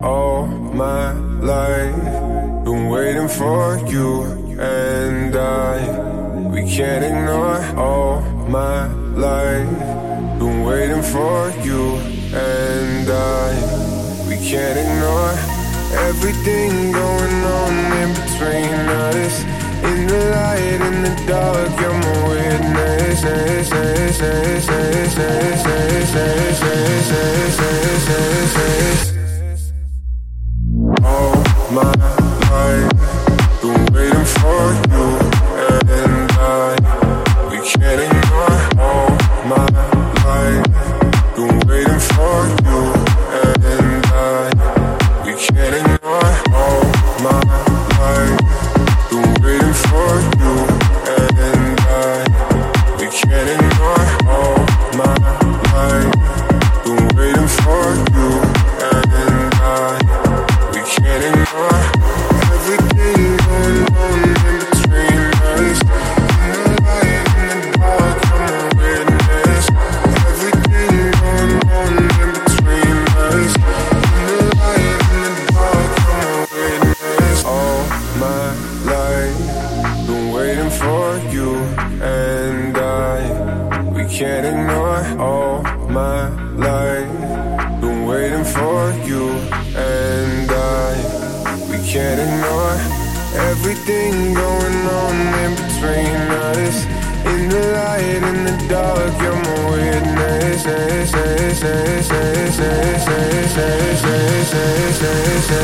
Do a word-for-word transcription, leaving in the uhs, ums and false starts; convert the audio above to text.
All my life, been waiting for you and I. We can't ignore. All my life, been waiting for you and I. We can't ignore everything going on in between us. In the light, in the dark, you're my witness. All my life, been waiting for you and I. We can't ignore. All my life, been waiting for you and I. We can't ignore. All my life, been waiting for you and I. We can't ignore. All my life, been waiting for you and I. We can't ignore everything going on in between us. In the light, in the dark, I'm a witness. Everything going on in between us. In the light, in the dark, I'm a witness. All my life, been waiting for you and I. We can't ignore. All my life, been waiting for you and I. We can't ignore everything going on in between us. In the light, in the dark, you're my witness.